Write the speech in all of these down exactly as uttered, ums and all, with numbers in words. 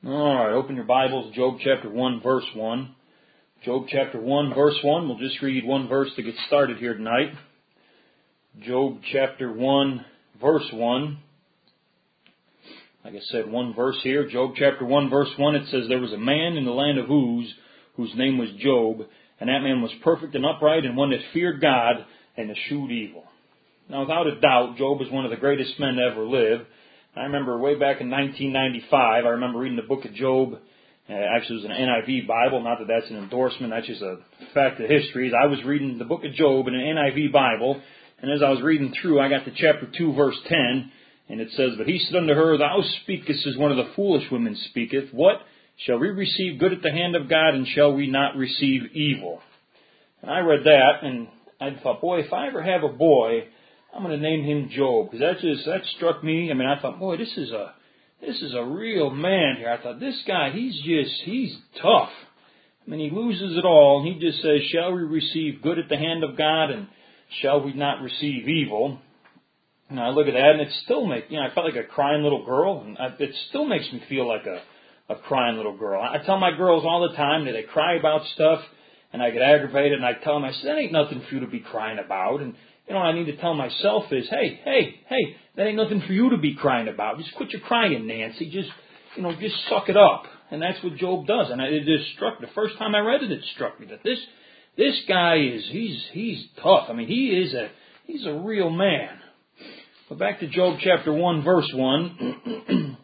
All right, open your Bibles, Job chapter one, verse one. Job chapter one, verse one. We'll just read one verse to get started here tonight. Job chapter one, verse one. Like I said, one verse here. Job chapter one, verse one, it says, "There was a man in the land of Uz, whose name was Job, and that man was perfect and upright, and one that feared God and eschewed evil." Now, without a doubt, Job is one of the greatest men to ever live. I remember way back in nineteen ninety-five, I remember reading the book of Job. Uh, actually, it was an N I V Bible. Not that that's an endorsement. That's just a fact of history. I was reading the book of Job in an N I V Bible, and as I was reading through, I got to chapter two, verse ten, and it says, "But he said unto her, Thou speakest as one of the foolish women speaketh. What? Shall we receive good at the hand of God, and shall we not receive evil?" And I read that, and I thought, boy, if I ever have a boy, I'm going to name him Job, because that just that struck me. I mean, I thought, boy, this is a this is a real man here. I thought, this guy, he's just he's tough. I mean, he loses it all, and he just says, "Shall we receive good at the hand of God, and shall we not receive evil?" And I look at that, and it still makes you know I felt like a crying little girl, and I, it still makes me feel like a a crying little girl. I tell my girls all the time that they cry about stuff, and I get aggravated, and I tell them, I said, "That ain't nothing for you to be crying about." And you know, what I need to tell myself is, hey, hey, hey, that ain't nothing for you to be crying about. Just quit your crying, Nancy. Just, you know, just suck it up. And that's what Job does. And it just struck me. The first time I read it, it struck me that this this guy is, he's he's tough. I mean, he is a, he's a real man. But back to Job chapter one, verse one.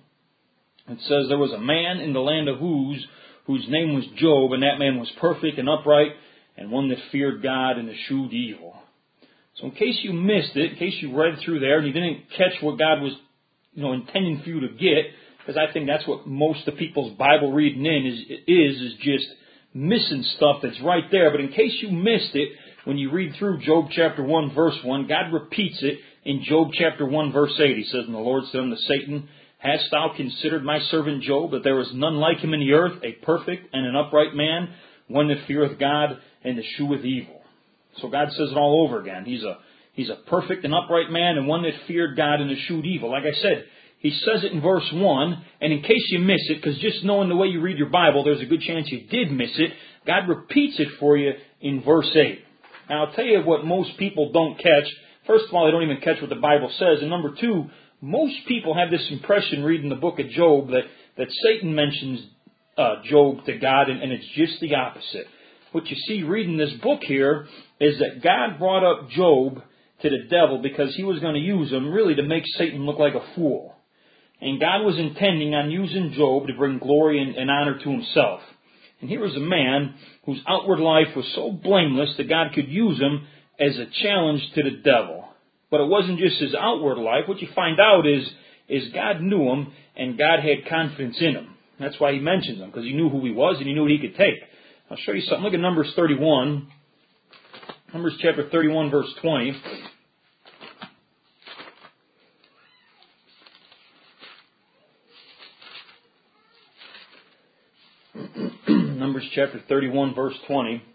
It says, "There was a man in the land of Uz, whose name was Job, and that man was perfect and upright, and one that feared God and eschewed evil." So in case you missed it, in case you read through there and you didn't catch what God was, you know, intending for you to get, because I think that's what most of people's Bible reading in is, is, is just missing stuff that's right there. But in case you missed it, when you read through Job chapter one, verse one, God repeats it in Job chapter one, verse eight. He says, "And the Lord said unto Satan, Hast thou considered my servant Job, that there is none like him in the earth, a perfect and an upright man, one that feareth God and escheweth evil?" So God says it all over again. He's a he's a perfect and upright man, and one that feared God and eschewed evil. Like I said, he says it in verse one, and in case you miss it, because just knowing the way you read your Bible, there's a good chance you did miss it, God repeats it for you in verse eight. Now, I'll tell you what most people don't catch. First of all, they don't even catch what the Bible says. And number two, most people have this impression reading the book of Job that, that Satan mentions uh, Job to God, and, and it's just the opposite. What you see reading this book here is that God brought up Job to the devil because he was going to use him really to make Satan look like a fool. And God was intending on using Job to bring glory and, and honor to himself. And here was a man whose outward life was so blameless that God could use him as a challenge to the devil. But it wasn't just his outward life. What you find out is, is God knew him and God had confidence in him. That's why he mentions him, because he knew who he was and he knew what he could take. I'll show you something. Look at Numbers thirty-one. Numbers chapter thirty-one, verse twenty. Numbers chapter thirty-one, verse twenty. It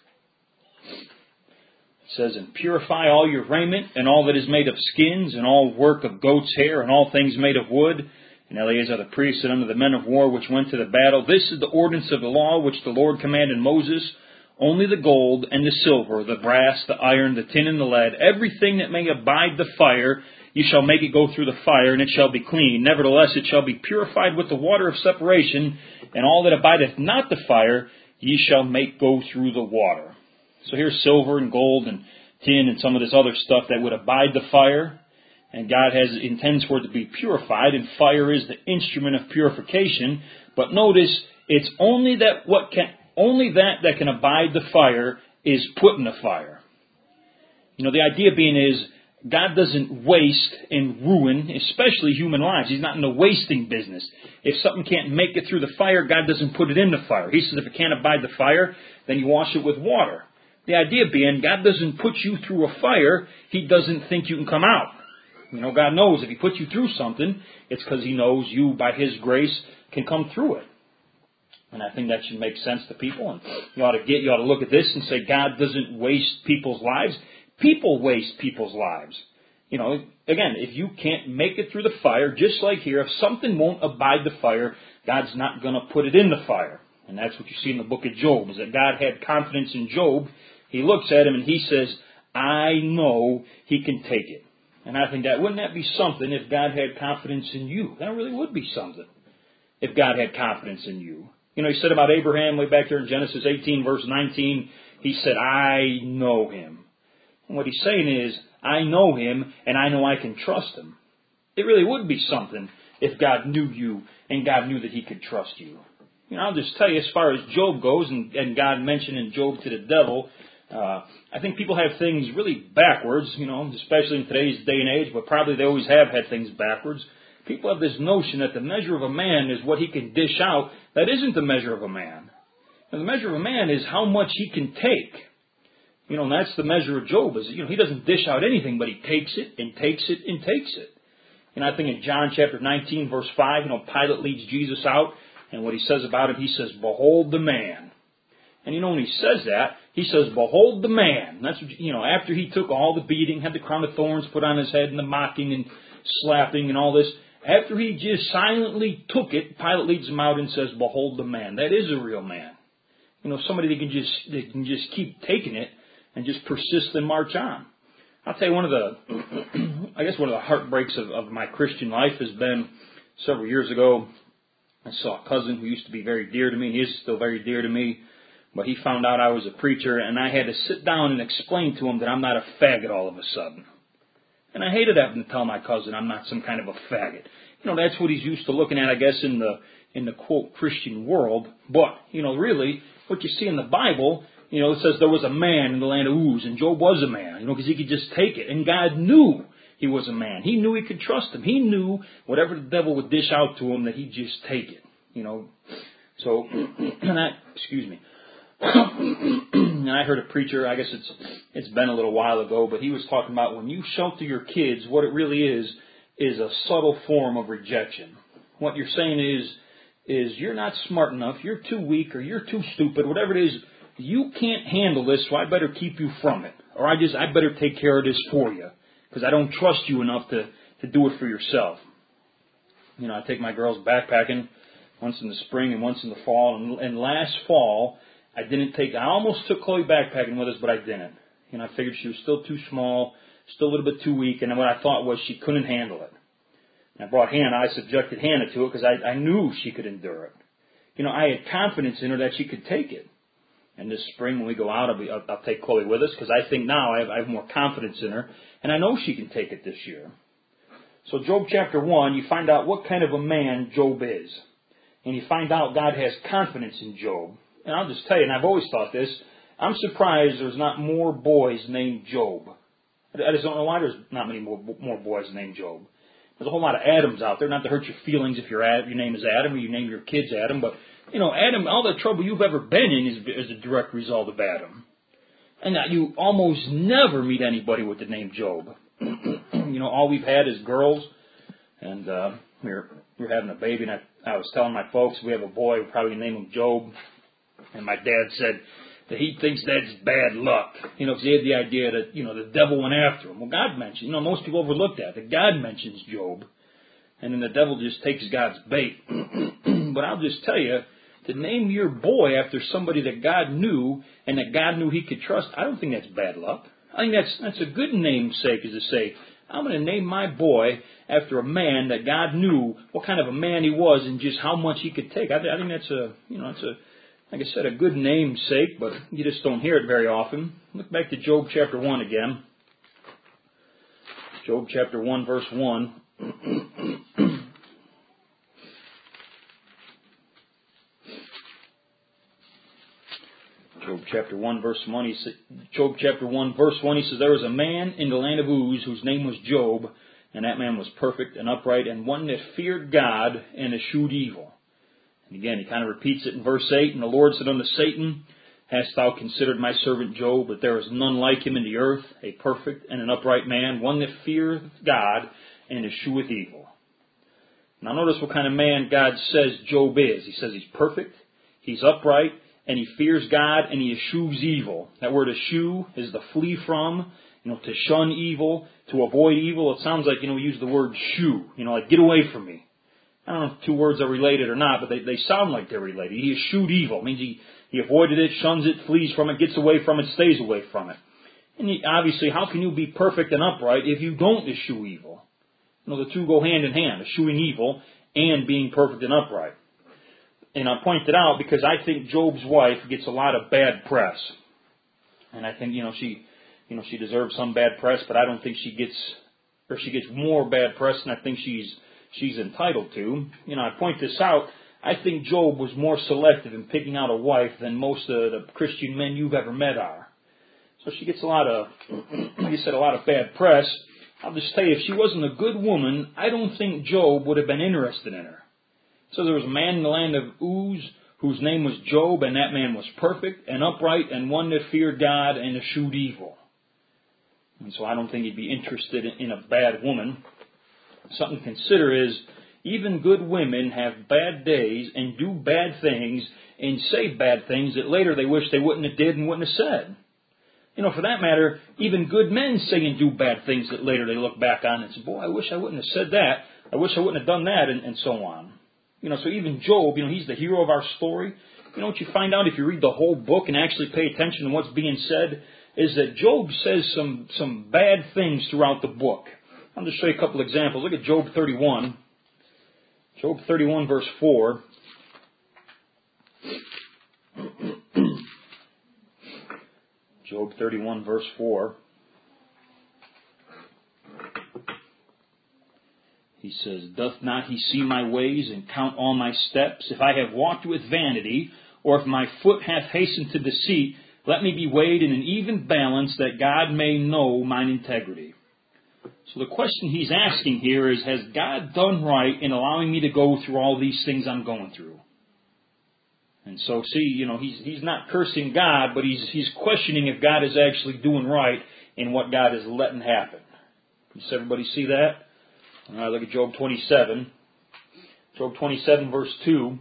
says, "And purify all your raiment, and all that is made of skins, and all work of goat's hair, and all things made of wood. And Eleazar the priest said unto the men of war which went to the battle, This is the ordinance of the law which the Lord commanded Moses. Only the gold and the silver, the brass, the iron, the tin, and the lead, everything that may abide the fire, you shall make it go through the fire, and it shall be clean. Nevertheless, it shall be purified with the water of separation, and all that abideth not the fire, ye shall make go through the water." So here's silver and gold and tin and some of this other stuff that would abide the fire. And God has intends for it to be purified, and fire is the instrument of purification. But notice, it's only that what can only that that can abide the fire is put in the fire. You know, the idea being is God doesn't waste and ruin, especially human lives. He's not in the wasting business. If something can't make it through the fire, God doesn't put it in the fire. He says if it can't abide the fire, then you wash it with water. The idea being, God doesn't put you through a fire. He doesn't think you can come out. You know, God knows if He puts you through something, it's because He knows you, by His grace, can come through it. And I think that should make sense to people. And you ought to get, you ought to look at this and say, God doesn't waste people's lives. People waste people's lives. You know, again, if you can't make it through the fire, just like here, if something won't abide the fire, God's not going to put it in the fire. And that's what you see in the book of Job, is that God had confidence in Job. He looks at him and he says, I know he can take it. And I think that, wouldn't that be something if God had confidence in you? That really would be something, if God had confidence in you. You know, he said about Abraham way back there in Genesis eighteen, verse nineteen, he said, I know him. And what he's saying is, I know him and I know I can trust him. It really would be something if God knew you and God knew that he could trust you. You know, I'll just tell you, as far as Job goes, and, and God mentioned in Job to the devil, uh, I think people have things really backwards, you know, especially in today's day and age, but probably they always have had things backwards. People have this notion that the measure of a man is what he can dish out. That isn't the measure of a man. And the measure of a man is how much he can take. You know, and that's the measure of Job. Is, you know, he doesn't dish out anything, but he takes it and takes it and takes it. And I think in John chapter nineteen, verse five, you know, Pilate leads Jesus out, and what he says about him, he says, behold the man. And you know, when he says that, he says, behold the man. And that's what, you know, after he took all the beating, had the crown of thorns put on his head, and the mocking and slapping and all this, after he just silently took it, Pilate leads him out and says, behold the man. That is a real man. You know, somebody that can just, that can just keep taking it and just persist and march on. I'll tell you, one of the, I guess one of the heartbreaks of, of my Christian life has been several years ago. I saw a cousin who used to be very dear to me, and he is still very dear to me, but he found out I was a preacher, and I had to sit down and explain to him that I'm not a faggot all of a sudden. And I hated having to tell my cousin I'm not some kind of a faggot. You know, that's what he's used to looking at, I guess, in the, in the quote, Christian world. But, you know, really, what you see in the Bible, you know, it says there was a man in the land of Uz, and Job was a man, you know, because he could just take it. And God knew he was a man. He knew he could trust him. He knew whatever the devil would dish out to him, that he'd just take it, you know. So, and I, excuse me. And I heard a preacher, I guess it's it's been a little while ago, but he was talking about when you shelter your kids, what it really is, is a subtle form of rejection. What you're saying is, is you're not smart enough, you're too weak, or you're too stupid, whatever it is, you can't handle this, so I better keep you from it. Or I just, I better take care of this for you, because I don't trust you enough to, to do it for yourself. You know, I take my girls backpacking once in the spring and once in the fall, and, and last fall, I didn't take, I almost took Chloe backpacking with us, but I didn't. You know, I figured she was still too small, still a little bit too weak, and what I thought was she couldn't handle it. And I brought Hannah, I subjected Hannah to it because I, I knew she could endure it. You know, I had confidence in her that she could take it. And this spring when we go out, I'll, be, I'll, I'll take Chloe with us because I think now I have, I have more confidence in her, and I know she can take it this year. So Job chapter one, you find out what kind of a man Job is. And you find out God has confidence in Job. And I'll just tell you, and I've always thought this, I'm surprised there's not more boys named Job. I just don't know why there's not many more, more boys named Job. There's a whole lot of Adams out there, not to hurt your feelings if your your name is Adam or you name your kids Adam, but, you know, Adam, all the trouble you've ever been in is, is a direct result of Adam. And that you almost never meet anybody with the name Job. You know, all we've had is girls, and uh, we were, we were having a baby, and I, I was telling my folks we have a boy, we'll probably name him Job. And my dad said that he thinks that's bad luck. You know, because he had the idea that, you know, the devil went after him. Well, God mentioned, you know, most people overlook that, that God mentions Job. And then the devil just takes God's bait. But I'll just tell you, to name your boy after somebody that God knew and that God knew he could trust, I don't think that's bad luck. I think that's that's a good namesake, is to say, I'm going to name my boy after a man that God knew what kind of a man he was and just how much he could take. I, I think that's a, you know, it's a, like I said, a good namesake, but you just don't hear it very often. Look back to Job chapter one again. Job chapter one, verse one. Job chapter one, verse one. He said, Job chapter one, verse one. He says, there was a man in the land of Uz whose name was Job, and that man was perfect and upright, and one that feared God and eschewed evil. And again, he kind of repeats it in verse eight. And the Lord said unto Satan, hast thou considered my servant Job, that there is none like him in the earth, a perfect and an upright man, one that feareth God and escheweth evil. Now notice what kind of man God says Job is. He says he's perfect, he's upright, and he fears God, and he eschews evil. That word eschew is the flee from, You know, to shun evil, to avoid evil. It sounds like, you know, we use the word shoo. You know, like get away from me. I don't know if two words are related or not, but they, they sound like they're related. He eschewed evil. It means he, he avoided it, shuns it, flees from it, gets away from it, stays away from it. And he, obviously, how can you be perfect and upright if you don't eschew evil? You know, the two go hand in hand, eschewing evil and being perfect and upright. And I point it out because I think Job's wife gets a lot of bad press. And I think, you know, she, you know, she deserves some bad press, but I don't think she gets, or she gets more bad press than I think she's she's entitled to. You know, I point this out. I think Job was more selective in picking out a wife than most of the Christian men you've ever met are. So she gets a lot of, like you said, a lot of bad press. I'll just tell you, if she wasn't a good woman, I don't think Job would have been interested in her. So there was a man in the land of Uz whose name was Job, and that man was perfect and upright and one that feared God and eschewed evil. And so I don't think he'd be interested in a bad woman. Something to consider is, even good women have bad days and do bad things and say bad things that later they wish they wouldn't have did and wouldn't have said. You know, for that matter, even good men say and do bad things that later they look back on and say, boy, I wish I wouldn't have said that. I wish I wouldn't have done that, and, and so on. You know, so even Job, you know, he's the hero of our story. You know what you find out if you read the whole book and actually pay attention to what's being said is that Job says some, some bad things throughout the book. I'll just show you a couple examples. Look at Job thirty-one. Job thirty-one, verse four. Job thirty-one, verse four. He says, doth not he see my ways and count all my steps? If I have walked with vanity, or if my foot hath hastened to deceit, let me be weighed in an even balance, that God may know mine integrity. So the question he's asking here is, has God done right in allowing me to go through all these things I'm going through? And so, see, you know, he's he's not cursing God, but he's he's questioning if God is actually doing right in what God is letting happen. Does everybody see that? All right, look at Job twenty-seven. Job twenty-seven, verse two.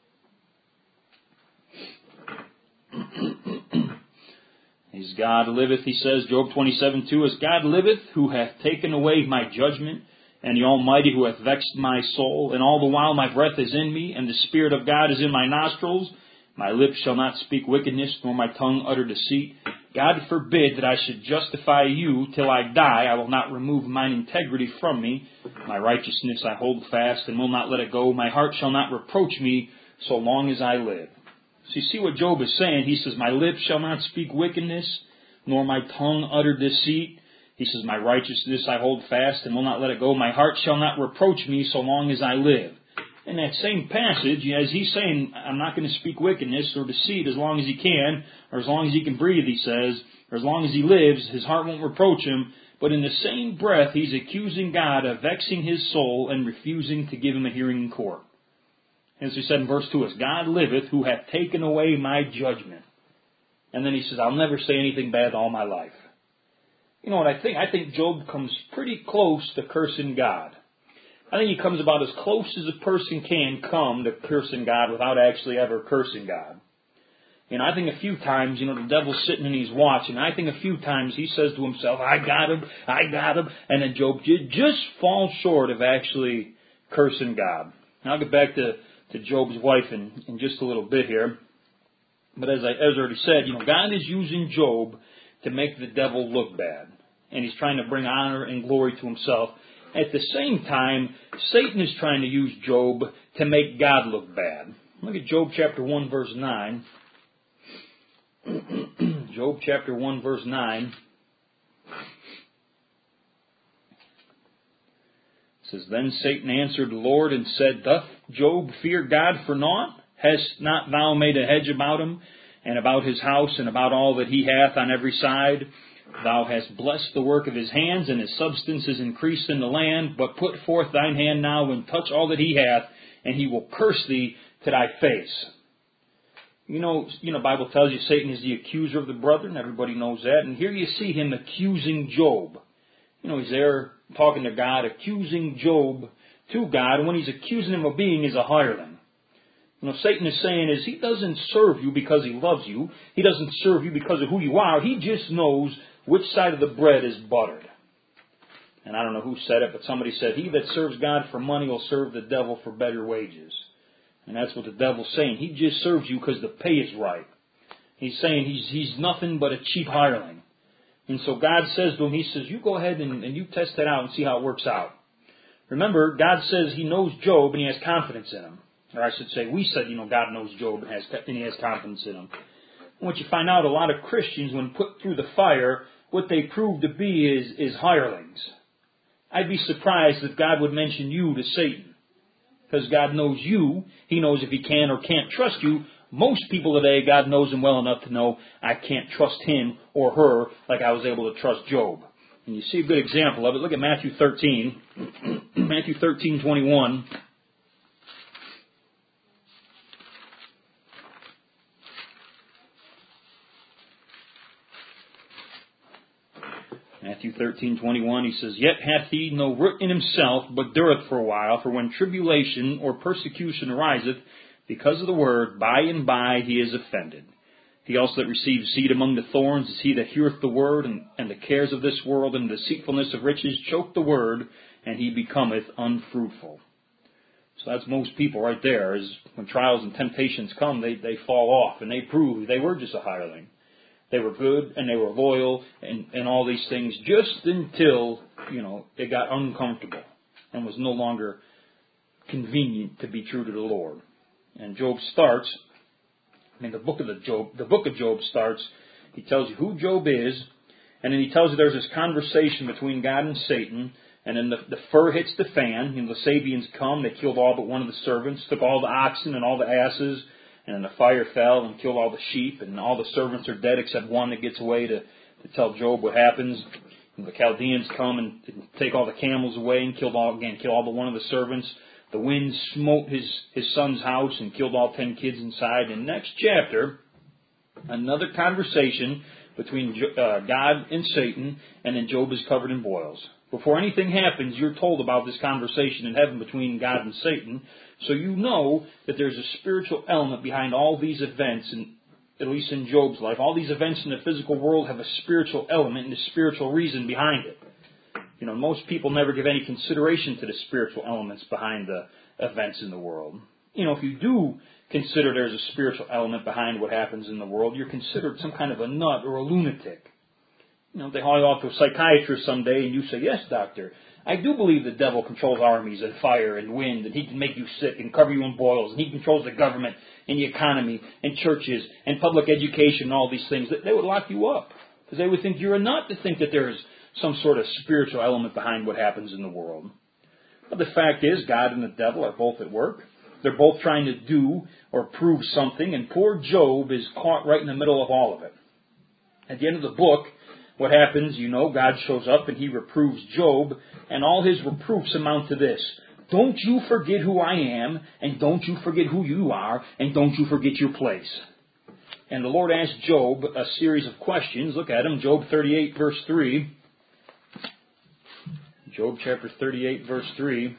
As God liveth, he says, Job twenty-seven, two, as God liveth, who hath taken away my judgment, and the Almighty who hath vexed my soul, and all the while my breath is in me, and the Spirit of God is in my nostrils, my lips shall not speak wickedness, nor my tongue utter deceit. God forbid that I should justify you till I die. I will not remove mine integrity from me. My righteousness I hold fast, and will not let it go. My heart shall not reproach me so long as I live. So you see what Job is saying. He says, my lips shall not speak wickedness, nor my tongue utter deceit. He says, my righteousness I hold fast, and will not let it go. My heart shall not reproach me so long as I live. In that same passage, as he's saying, I'm not going to speak wickedness or deceit as long as he can, or as long as he can breathe, he says, or as long as he lives, his heart won't reproach him. But in the same breath, he's accusing God of vexing his soul and refusing to give him a hearing in court. As he said in verse two, as God liveth, who hath taken away my judgment. And then he says, I'll never say anything bad all my life. You know what I think? I think Job comes pretty close to cursing God. I think he comes about as close as a person can come to cursing God without actually ever cursing God. You know, I think a few times, you know, the devil's sitting and he's watching. I think a few times he says to himself, I got him, I got him. And then Job just falls short of actually cursing God. Now I'll get back to, to Job's wife in, in just a little bit here. But as I, as I already said, you know, God is using Job to make the devil look bad. And he's trying to bring honor and glory to himself. At the same time, Satan is trying to use Job to make God look bad. Look at Job chapter one, verse nine. Job chapter one, verse nine. It says, then Satan answered the Lord and said, doth Job fear God for naught? Hast not thou made a hedge about him, and about his house, and about all that he hath on every side? Thou hast blessed the work of his hands, and his substance is increased in the land. But put forth thine hand now, and touch all that he hath, and he will curse thee to thy face. You know, you know, the Bible tells you Satan is the accuser of the brethren. Everybody knows that. And here you see him accusing Job. You know, he's there talking to God, accusing Job to God. And when he's accusing him of being is a hireling. You know, Satan is saying is he doesn't serve you because he loves you. He doesn't serve you because of who you are. He just knows which side of the bread is buttered? And I don't know who said it, but somebody said, he that serves God for money will serve the devil for better wages. And that's what the devil's saying. He just serves you because the pay is right. He's saying he's he's nothing but a cheap hireling. And so God says to him, he says, you go ahead and, and you test that out and see how it works out. Remember, God says he knows Job and he has confidence in him. Or I should say, we said, you know, God knows Job and, has, and he has confidence in him. And what you find out, a lot of Christians, when put through the fire, what they prove to be is, is hirelings. I'd be surprised if God would mention you to Satan. Because God knows you. He knows if he can or can't trust you. Most people today, God knows them well enough to know I can't trust him or her like I was able to trust Job. And you see a good example of it. Look at Matthew thirteen. Matthew thirteen twenty-one. Matthew thirteen twenty-one, he says, Yet hath he no root in himself, but dureth for a while. For when tribulation or persecution ariseth, because of the word, by and by he is offended. He also that receives seed among the thorns is he that heareth the word, and, and the cares of this world and the deceitfulness of riches choke the word, and he becometh unfruitful. So that's most people right there, is when trials and temptations come, they, they fall off, and they prove they were just a hireling. They were good, and they were loyal, and, and all these things, just until, you know, it got uncomfortable, and was no longer convenient to be true to the Lord. And Job starts, I mean, the book of the Job, the book of Job starts, he tells you who Job is, and then he tells you there's this conversation between God and Satan, and then the, the fur hits the fan, you know, the Sabians come, they killed all but one of the servants, took all the oxen and all the asses, and then the fire fell and killed all the sheep, and all the servants are dead except one that gets away to, to tell Job what happens. And the Chaldeans come and, and take all the camels away and killed all, again, kill all but one of the servants. The wind smote his, his son's house and killed all ten kids inside. And next chapter, another conversation between uh, God and Satan, and then Job is covered in boils. Before anything happens, you're told about this conversation in heaven between God and Satan, so you know that there's a spiritual element behind all these events, and at least in Job's life. All these events in the physical world have a spiritual element and a spiritual reason behind it. You know, most people never give any consideration to the spiritual elements behind the events in the world. You know, if you do consider there's a spiritual element behind what happens in the world, you're considered some kind of a nut or a lunatic. You know, they haul you off to a psychiatrist someday and you say, yes, doctor, I do believe the devil controls armies and fire and wind, and he can make you sick and cover you in boils, and he controls the government and the economy and churches and public education and all these things. They would lock you up because they would think you're a nut to think that there's some sort of spiritual element behind what happens in the world. But the fact is, God and the devil are both at work. They're both trying to do or prove something, and poor Job is caught right in the middle of all of it. At the end of the book, what happens, you know, God shows up and he reproves Job, and all his reproofs amount to this: don't you forget who I am, and don't you forget who you are, and don't you forget your place. And the Lord asked Job a series of questions. Look at them, Job thirty-eight, verse three. Job chapter thirty-eight, verse three.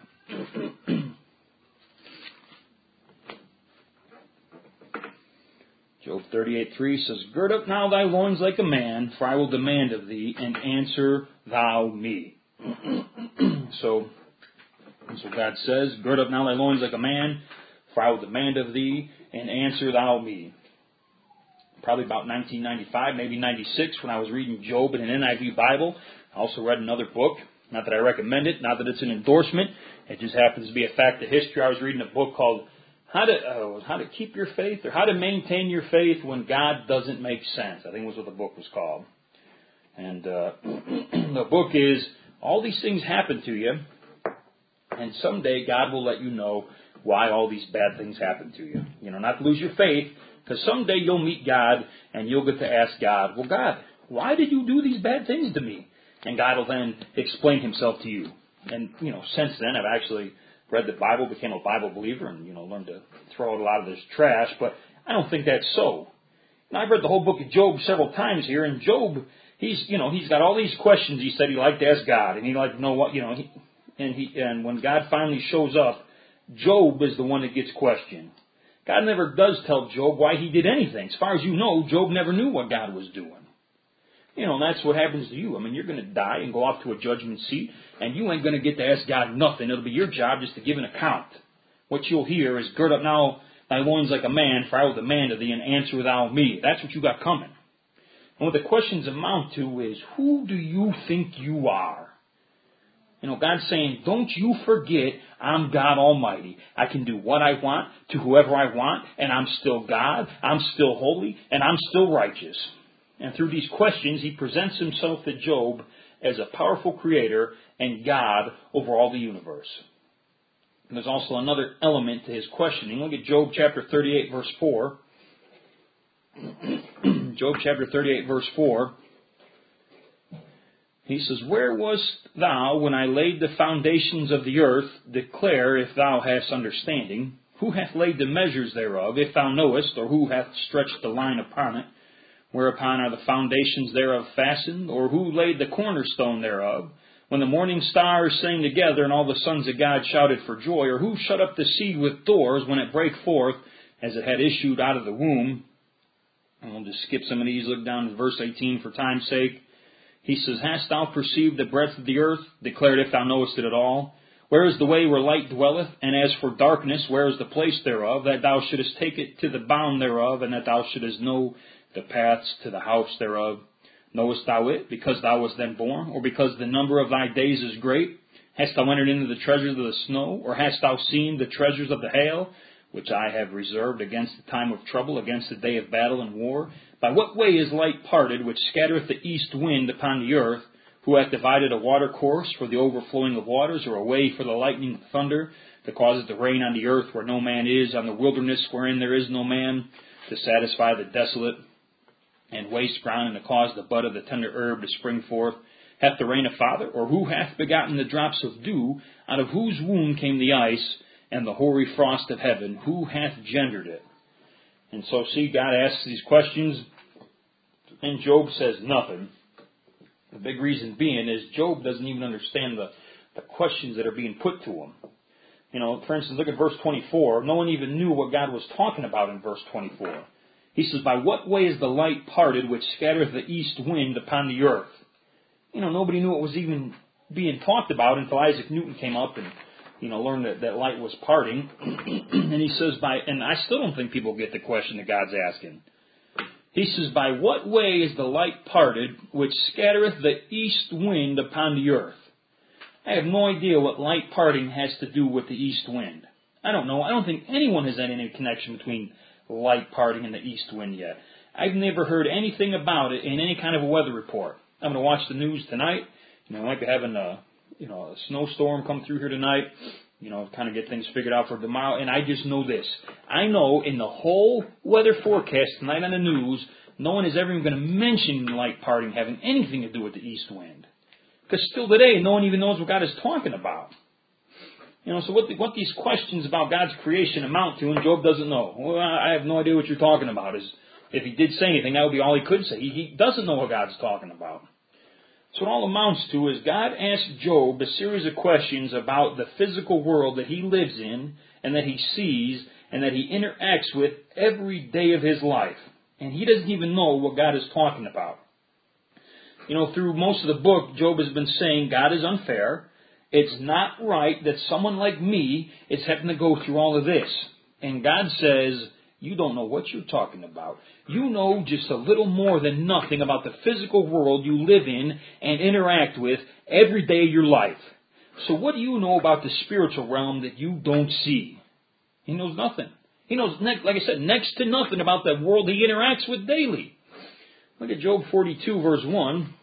Job thirty-eight, three says, Gird up now thy loins like a man, for I will demand of thee, and answer thou me. so, so God says, Gird up now thy loins like a man, for I will demand of thee, and answer thou me. Probably about nineteen ninety-five, maybe ninety-six, when I was reading Job in an N I V Bible. I also read another book. Not that I recommend it, not that it's an endorsement. It just happens to be a fact of history. I was reading a book called How to uh, How to Keep Your Faith, or How to Maintain Your Faith When God Doesn't Make Sense. I think was what the book was called. And uh, the book is, all these things happen to you, and someday God will let you know why all these bad things happen to you. You know, not to lose your faith, because someday you'll meet God, and you'll get to ask God, well, God, why did you do these bad things to me? And God will then explain himself to you. And, you know, since then I've actually read the Bible, became a Bible believer, and, you know, learned to throw out a lot of this trash. But I don't think that's so. And I've read the whole book of Job several times here, and Job, he's, you know, he's got all these questions he said he liked to ask God, and he liked to know what, you know, he, and he, and when God finally shows up, Job is the one that gets questioned. God never does tell Job why he did anything. As far as you know, Job never knew what God was doing. You know, and that's what happens to you. I mean, you're going to die and go off to a judgment seat, and you ain't going to get to ask God nothing. It'll be your job just to give an account. What you'll hear is, gird up now thy loins like a man, for I will demand of thee, and answer thou me. That's what you got coming. And what the questions amount to is, who do you think you are? You know, God's saying, don't you forget, I'm God Almighty. I can do what I want to whoever I want, and I'm still God, I'm still holy, and I'm still righteous. And through these questions, he presents himself to Job as a powerful creator and God over all the universe. And there's also another element to his questioning. Look at Job chapter thirty-eight, verse four. Job chapter thirty-eight, verse four. He says, where wast thou when I laid the foundations of the earth? Declare if thou hast understanding. Who hath laid the measures thereof, if thou knowest, or who hath stretched the line upon it? Whereupon are the foundations thereof fastened? Or who laid the cornerstone thereof? When the morning stars sang together, and all the sons of God shouted for joy? Or who shut up the sea with doors when it brake forth, as it had issued out of the womb? And we'll just skip some of these, look down to verse eighteen for time's sake. He says, hast thou perceived the breadth of the earth? Declare it if thou knowest it at all. Where is the way where light dwelleth? And as for darkness, where is the place thereof? That thou shouldest take it to the bound thereof, and that thou shouldest know the paths to the house thereof. Knowest thou it, because thou wast then born, or because the number of thy days is great? Hast thou entered into the treasures of the snow, or hast thou seen the treasures of the hail, which I have reserved against the time of trouble, against the day of battle and war? By what way is light parted, which scattereth the east wind upon the earth? Who hath divided a water course for the overflowing of waters, or a way for the lightning of thunder, to cause it to rain on the earth where no man is, on the wilderness wherein there is no man, to satisfy the desolate and waste ground, and to cause the bud of the tender herb to spring forth? Hath the rain a father? Or who hath begotten the drops of dew, out of whose womb came the ice, and the hoary frost of heaven? Who hath gendered it? And so, see, God asks these questions, and Job says nothing. The big reason being is Job doesn't even understand the, the questions that are being put to him. You know, for instance, look at verse twenty-four. No one even knew what God was talking about in verse twenty-four. He says, by what way is the light parted, which scattereth the east wind upon the earth? You know, nobody knew it was even being talked about until Isaac Newton came up and, you know, learned that, that light was parting. And he says, by, and I still don't think people get the question that God's asking. He says, by what way is the light parted, which scattereth the east wind upon the earth? I have no idea what light parting has to do with the east wind. I don't know. I don't think anyone has had any connection between light parting and the east wind yet. I've never heard anything about it in any kind of a weather report. I'm going to watch the news tonight. You know, I might be having a, you know, a snowstorm come through here tonight. You know, kind of get things figured out for tomorrow. And I just know this. I know in the whole weather forecast tonight on the news, no one is ever even going to mention light parting having anything to do with the east wind. Because still today, no one even knows what God is talking about. You know, so what, the, what these questions about God's creation amount to, and Job doesn't know. Well, I have no idea what you're talking about. Is if he did say anything, that would be all he could say. He, he doesn't know what God's talking about. So what it all amounts to is God asked Job a series of questions about the physical world that he lives in, and that he sees, and that he interacts with every day of his life. And he doesn't even know what God is talking about. You know, through most of the book, Job has been saying God is unfair. It's not right that someone like me is having to go through all of this. And God says, you don't know what you're talking about. You know just a little more than nothing about the physical world you live in and interact with every day of your life. So what do you know about the spiritual realm that you don't see? He knows nothing. He knows, like I said, next to nothing about the world he interacts with daily. Look at Job forty-two, verse one.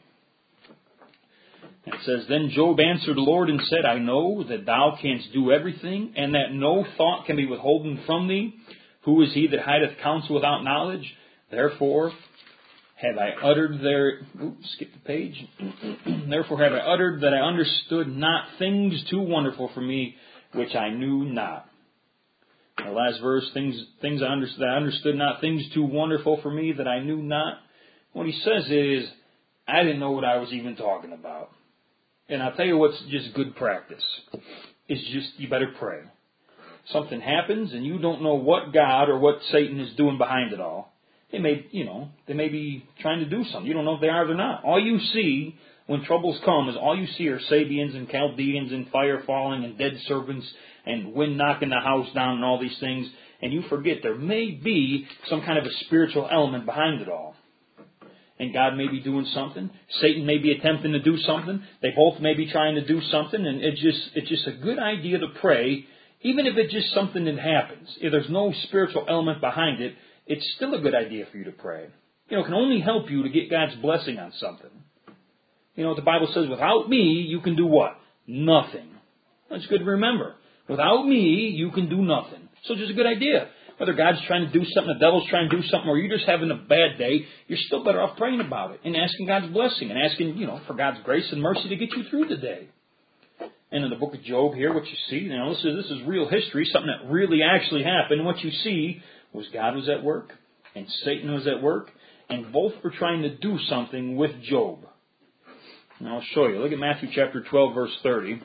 It says, then Job answered the Lord and said, I know that thou canst do everything, and that no thought can be withholden from thee. Who is he that hideth counsel without knowledge? Therefore have I uttered there... Oops, skip the page. Therefore have I uttered that I understood not things too wonderful for me, which I knew not. The last verse, things things I understood, I understood not things too wonderful for me that I knew not. What he says is, I didn't know what I was even talking about. And I'll tell you what's just good practice. It's just, you better pray. Something happens and you don't know what God or what Satan is doing behind it all. They may, you know, they may be trying to do something. You don't know if they are or they're not. All you see when troubles come is all you see are Sabians and Chaldeans and fire falling and dead servants and wind knocking the house down and all these things. And you forget there may be some kind of a spiritual element behind it all. And God may be doing something. Satan may be attempting to do something. They both may be trying to do something. And it's just, it's just a good idea to pray, even if it's just something that happens. If there's no spiritual element behind it, it's still a good idea for you to pray. You know, it can only help you to get God's blessing on something. You know, the Bible says, without me, you can do what? Nothing. That's good to remember. Without me, you can do nothing. So it's just a good idea. Whether God's trying to do something, the devil's trying to do something, or you're just having a bad day, you're still better off praying about it and asking God's blessing and asking, you know, for God's grace and mercy to get you through the day. And in the book of Job here, what you see, you know, this is, this is real history, something that really actually happened. What you see was God was at work and Satan was at work, and both were trying to do something with Job. And I'll show you. Look at Matthew chapter twelve, verse thirty.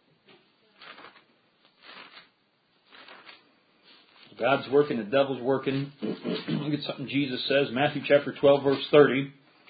God's working, the devil's working. Look at something Jesus says. Matthew chapter twelve, verse thirty.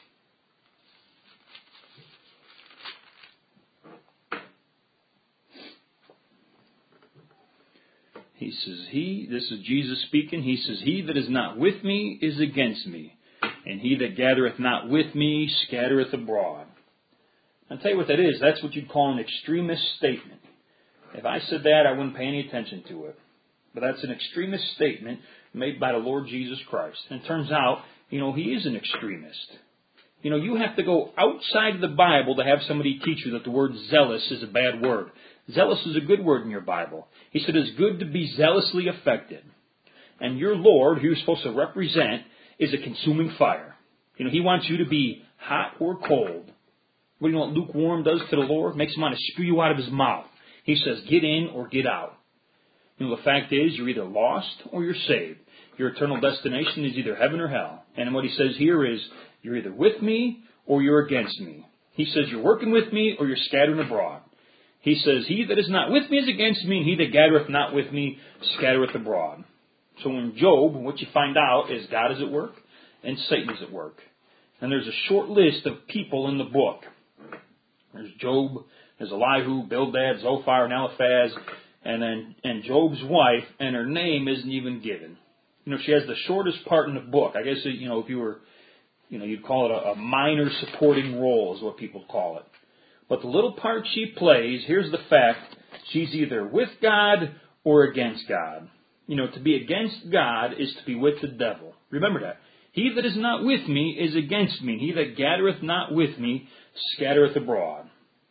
He says, He, this is Jesus speaking, He says, He that is not with me is against me, and he that gathereth not with me scattereth abroad. I'll tell you what that is. That's what you'd call an extremist statement. If I said that, I wouldn't pay any attention to it. But that's an extremist statement made by the Lord Jesus Christ. And it turns out, you know, He is an extremist. You know, you have to go outside of the Bible to have somebody teach you that the word zealous is a bad word. Zealous is a good word in your Bible. He said it's good to be zealously affected. And your Lord, who you're supposed to represent, is a consuming fire. You know, He wants you to be hot or cold. What do you know what lukewarm does to the Lord? Makes Him want to spew you out of His mouth. He says, get in or get out. You know, the fact is, you're either lost or you're saved. Your eternal destination is either heaven or hell. And what He says here is, you're either with me or you're against me. He says, you're working with me or you're scattering abroad. He says, he that is not with me is against me, and he that gathereth not with me scattereth abroad. So in Job, what you find out is God is at work and Satan is at work. And there's a short list of people in the book. There's Job, there's Elihu, Bildad, Zophar, and Eliphaz, and then and Job's wife, and her name isn't even given. You know, she has the shortest part in the book. I guess, you know, if you were, you know, you'd call it a, a minor supporting role is what people call it. But the little part she plays, here's the fact, she's either with God or against God. You know, to be against God is to be with the devil. Remember that. He that is not with me is against me. He that gathereth not with me scattereth abroad.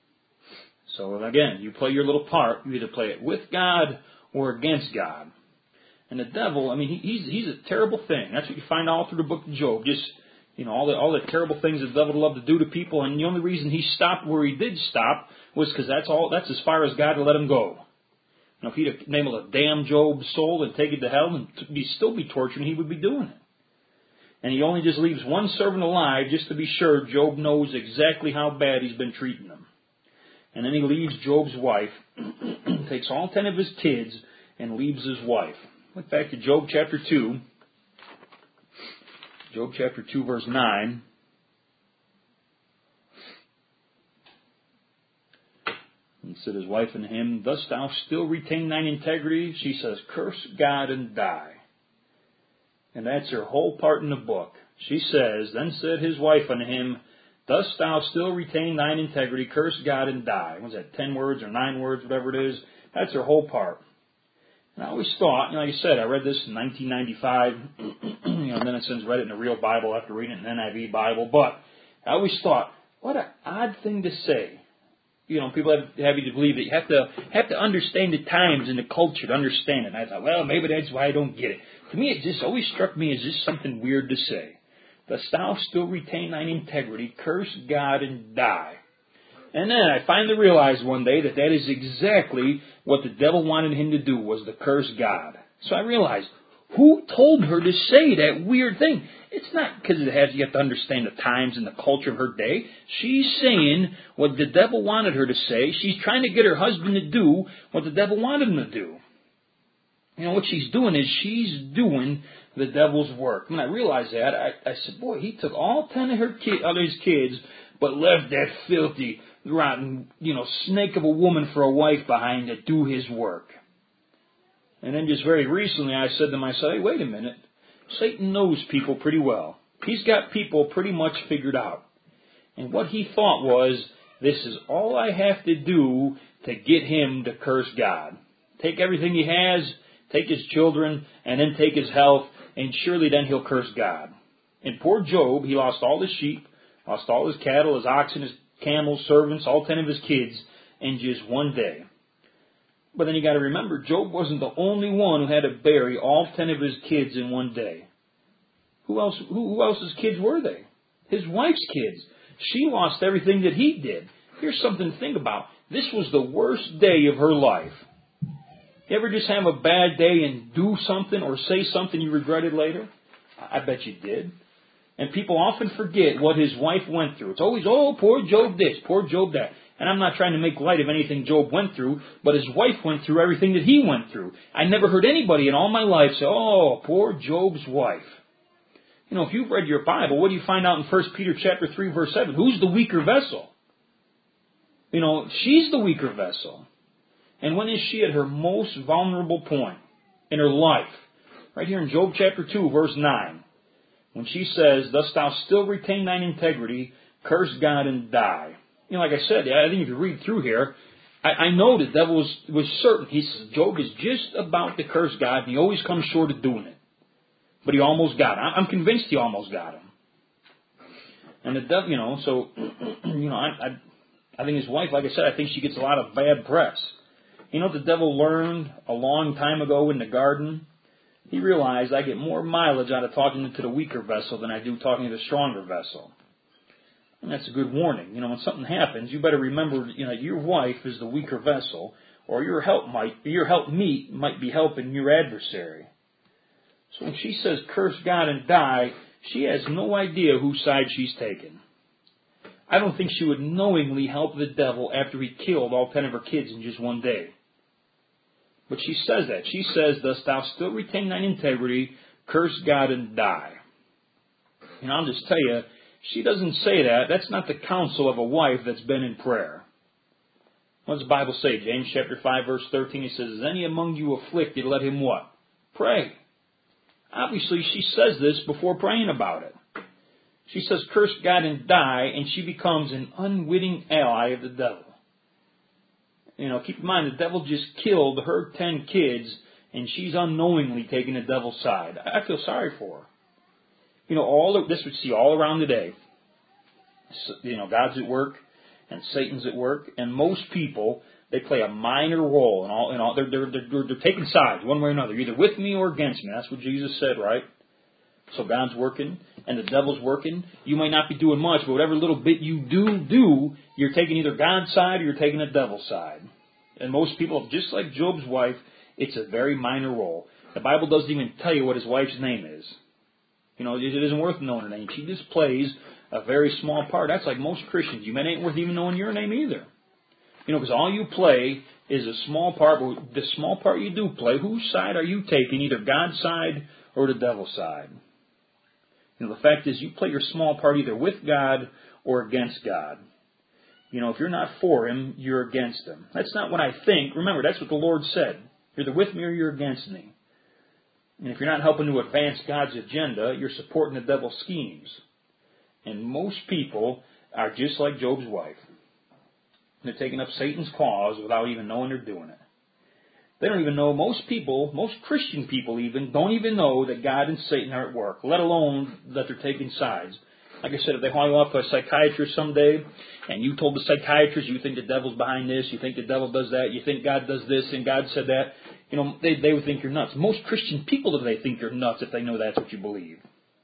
So again, you play your little part. You either play it with God or against God. And the devil, I mean, he, he's he's a terrible thing. That's what you find all through the book of Job. Just, you know, all the all the terrible things the devil would love to do to people. And the only reason he stopped where he did stop was because that's all. That's as far as God would let him go. You know, if he'd have been able to damn Job's soul and take it to hell and be still be torturing, he would be doing it. And he only just leaves one servant alive just to be sure Job knows exactly how bad he's been treating them. And then he leaves Job's wife, takes all ten of his kids, and leaves his wife. Look back to Job chapter two. Job chapter two, verse nine. He said, his wife and him, dost thou still retain thine integrity? She says, curse God and die. And that's her whole part in the book. She says, then said his wife unto him, dost thou still retain thine integrity? Curse God and die. Was that ten words or nine words, whatever it is? That's her whole part. And I always thought, you know, like I said, I read this in nineteen ninety-five. you know, and then I since read it in a real Bible after reading it in an N I V Bible. But I always thought, what an odd thing to say. You know, people have, have you to believe that you have to have to understand the times and the culture to understand it. And I thought, well, maybe that's why I don't get it. To me, it just always struck me as just something weird to say. Dost thou still retain thine integrity? Curse God and die. And then I finally realized one day that that is exactly what the devil wanted him to do, was to curse God. So I realized, who told her to say that weird thing? It's not because it has, you have to understand the times and the culture of her day. She's saying what the devil wanted her to say. She's trying to get her husband to do what the devil wanted him to do. You know, what she's doing is she's doing the devil's work. When I realized that, I, I said, boy, he took all ten of her ki- of his kids, but left that filthy, rotten, you know, snake of a woman for a wife behind to do his work. And then just very recently I said to myself, hey, wait a minute. Satan knows people pretty well. He's got people pretty much figured out. And what he thought was, this is all I have to do to get him to curse God. Take everything he has, take his children, and then take his health, and surely then he'll curse God. And poor Job, he lost all his sheep, lost all his cattle, his oxen, his camels, servants, all ten of his kids in just one day. But then you got to remember, Job wasn't the only one who had to bury all ten of his kids in one day. Who else? Who, who else's kids were they? His wife's kids. She lost everything that he did. Here's something to think about. This was the worst day of her life. You ever just have a bad day and do something or say something you regretted later? I bet you did. And people often forget what his wife went through. It's always, oh, poor Job this, poor Job that. And I'm not trying to make light of anything Job went through, but his wife went through everything that he went through. I never heard anybody in all my life say, oh, poor Job's wife. You know, if you've read your Bible, what do you find out in First Peter chapter three, verse seven? Who's the weaker vessel? You know, she's the weaker vessel. And when is she at her most vulnerable point in her life? Right here in Job chapter two, verse nine. When she says, dost thou still retain thine integrity, curse God and die. You know, like I said, I think if you read through here, I, I know the devil was, was certain. He says, Job is just about to curse God, and he always comes short of doing it. But he almost got him. I'm convinced he almost got him. And the devil, you know, so, you know, I, I, I think his wife, like I said, I think she gets a lot of bad press. You know what the devil learned a long time ago in the garden? He realized I get more mileage out of talking to the weaker vessel than I do talking to the stronger vessel. And that's a good warning. You know, when something happens, you better remember, you know, your wife is the weaker vessel, or your help might, your help meet might be helping your adversary. So when she says curse God and die, she has no idea whose side she's taken. I don't think she would knowingly help the devil after he killed all ten of her kids in just one day. But she says that. She says, dost thou still retain thine integrity, curse God and die. And I'll just tell you, she doesn't say that. That's not the counsel of a wife that's been in prayer. What does the Bible say? James chapter five, verse thirteen, it says, is any among you afflicted, let him what? Pray. Obviously, she says this before praying about it. She says, curse God and die, and she becomes an unwitting ally of the devil. You know, keep in mind, the devil just killed her ten kids, and she's unknowingly taking the devil's side. I feel sorry for her. You know, all of this we see all around today. So, you know, God's at work, and Satan's at work, and most people, they play a minor role in all. In all, they're, they're they're they're taking sides one way or another, either with me or against me. That's what Jesus said, right? So God's working, and the devil's working. You might not be doing much, but whatever little bit you do do, you're taking either God's side or you're taking the devil's side. And most people, just like Job's wife, it's a very minor role. The Bible doesn't even tell you what his wife's name is. You know, it isn't worth knowing her name. She just plays a very small part. That's like most Christians. You may ain't worth even knowing your name either. You know, because all you play is a small part, but the small part you do play, whose side are you taking? Either God's side or the devil's side. You know, the fact is you play your small part either with God or against God. You know, if you're not for Him, you're against Him. That's not what I think. Remember, that's what the Lord said. You're either with me or you're against me. And if you're not helping to advance God's agenda, you're supporting the devil's schemes. And most people are just like Job's wife. They're taking up Satan's cause without even knowing they're doing it. They don't even know, most people, most Christian people even, don't even know that God and Satan are at work, let alone that they're taking sides. Like I said, if they haul you off to a psychiatrist someday, and you told the psychiatrist you think the devil's behind this, you think the devil does that, you think God does this, and God said that, you know, they, they would think you're nuts. Most Christian people, they think you're nuts if they know that's what you believe.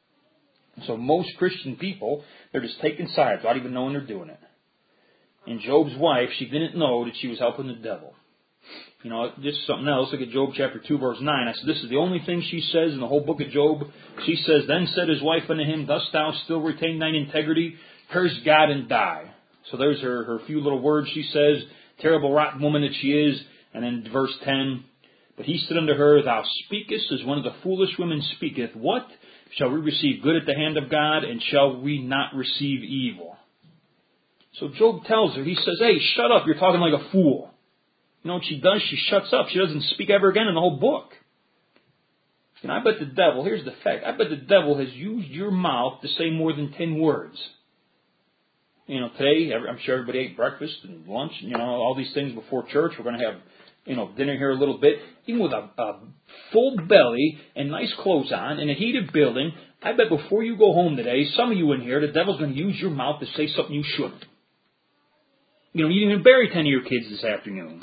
So most Christian people, they're just taking sides without even knowing they're doing it. And Job's wife, she didn't know that she was helping the devil. You know, just something else. Look at Job chapter two, verse nine. I said, this is the only thing she says in the whole book of Job. She says, then said his wife unto him, dost thou still retain thine integrity? Curse God and die. So there's her, her few little words she says. Terrible rotten woman that she is. And then verse ten, But he said unto her, Thou speakest as one of the foolish women speaketh. What? Shall we receive good at the hand of God, and shall we not receive evil? So Job tells her, he says, hey, shut up, you're talking like a fool. You know what she does? She shuts up. She doesn't speak ever again in the whole book. And I bet the devil, here's the fact, I bet the devil has used your mouth to say more than ten words. You know, today, I'm sure everybody ate breakfast and lunch, and, you know, all these things before church. We're going to have, you know, dinner here a little bit. Even with a, a full belly and nice clothes on in a heated building, I bet before you go home today, some of you in here, the devil's going to use your mouth to say something you shouldn't. You know, you didn't even bury ten of your kids this afternoon.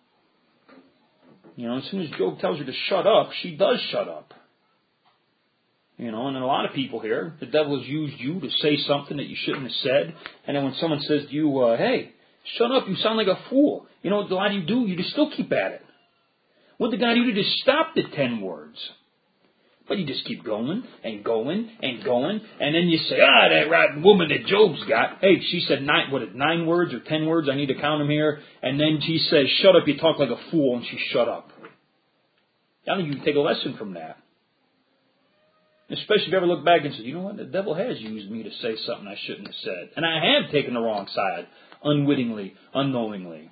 You know, as soon as Job tells her to shut up, she does shut up. You know, and a lot of people here, the devil has used you to say something that you shouldn't have said. And then when someone says to you, uh, hey, shut up, you sound like a fool. You know what a lot of you do? You just still keep at it. What the guy do? You just stop at ten words. But you just keep going and going and going. And then you say, ah, that rotten woman that Job's got. Hey, she said nine, what, nine words or ten words? I need to count them here. And then she says, shut up, you talk like a fool. And she shut up. I think you can take a lesson from that. Especially if you ever look back and say, you know what, the devil has used me to say something I shouldn't have said. And I have taken the wrong side, unwittingly, unknowingly.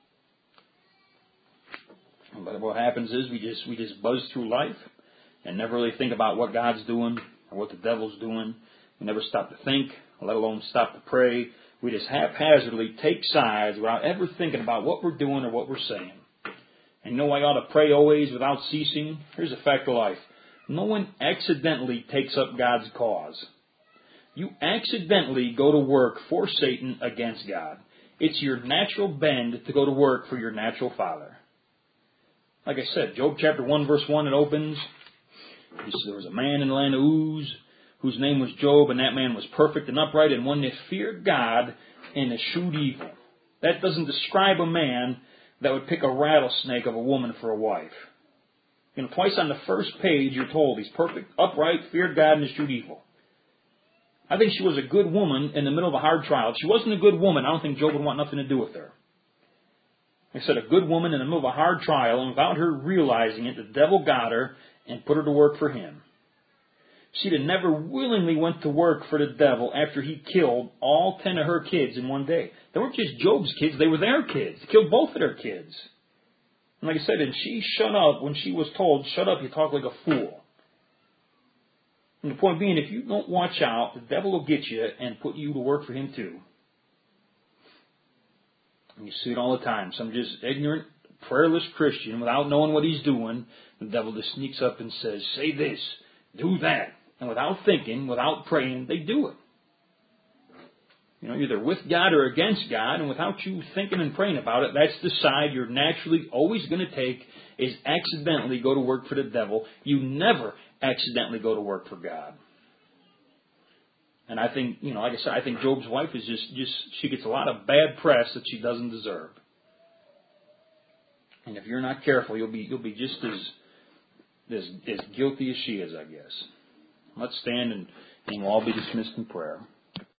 But what happens is we just we just buzz through life and never really think about what God's doing or what the devil's doing. We never stop to think, let alone stop to pray. We just haphazardly take sides without ever thinking about what we're doing or what we're saying. And you know why you ought to pray always without ceasing? Here's a fact of life. No one accidentally takes up God's cause. You accidentally go to work for Satan against God. It's your natural bend to go to work for your natural father. Like I said, Job chapter one, verse one, it opens. There was a man in the land of Uz, whose name was Job, and that man was perfect and upright, and one that feared God and eschewed evil. That doesn't describe a man that would pick a rattlesnake of a woman for a wife. You know, twice on the first page, you're told he's perfect, upright, feared God, and eschewed evil. I think she was a good woman in the middle of a hard trial. If she wasn't a good woman, I don't think Job would want nothing to do with her. I said a good woman in the middle of a hard trial, and without her realizing it, the devil got her and put her to work for him. She'd have never willingly went to work for the devil after he killed all ten of her kids in one day. They weren't just Job's kids, they were their kids. He killed both of their kids. And like I said, and she shut up when she was told, shut up, you talk like a fool. And the point being, if you don't watch out, the devil will get you and put you to work for him too. And you see it all the time. Some just ignorant, prayerless Christian, without knowing what he's doing, the devil just sneaks up and says, say this, do that. And without thinking, without praying, they do it. You know, either with God or against God, and without you thinking and praying about it, that's the side you're naturally always going to take, is accidentally go to work for the devil. You never accidentally go to work for God. And I think, you know, like I said, I think Job's wife is just, just she gets a lot of bad press that she doesn't deserve. And if you're not careful, you'll be you'll be just as as, as guilty as she is, I guess. Let's stand and, and we'll all be dismissed in prayer.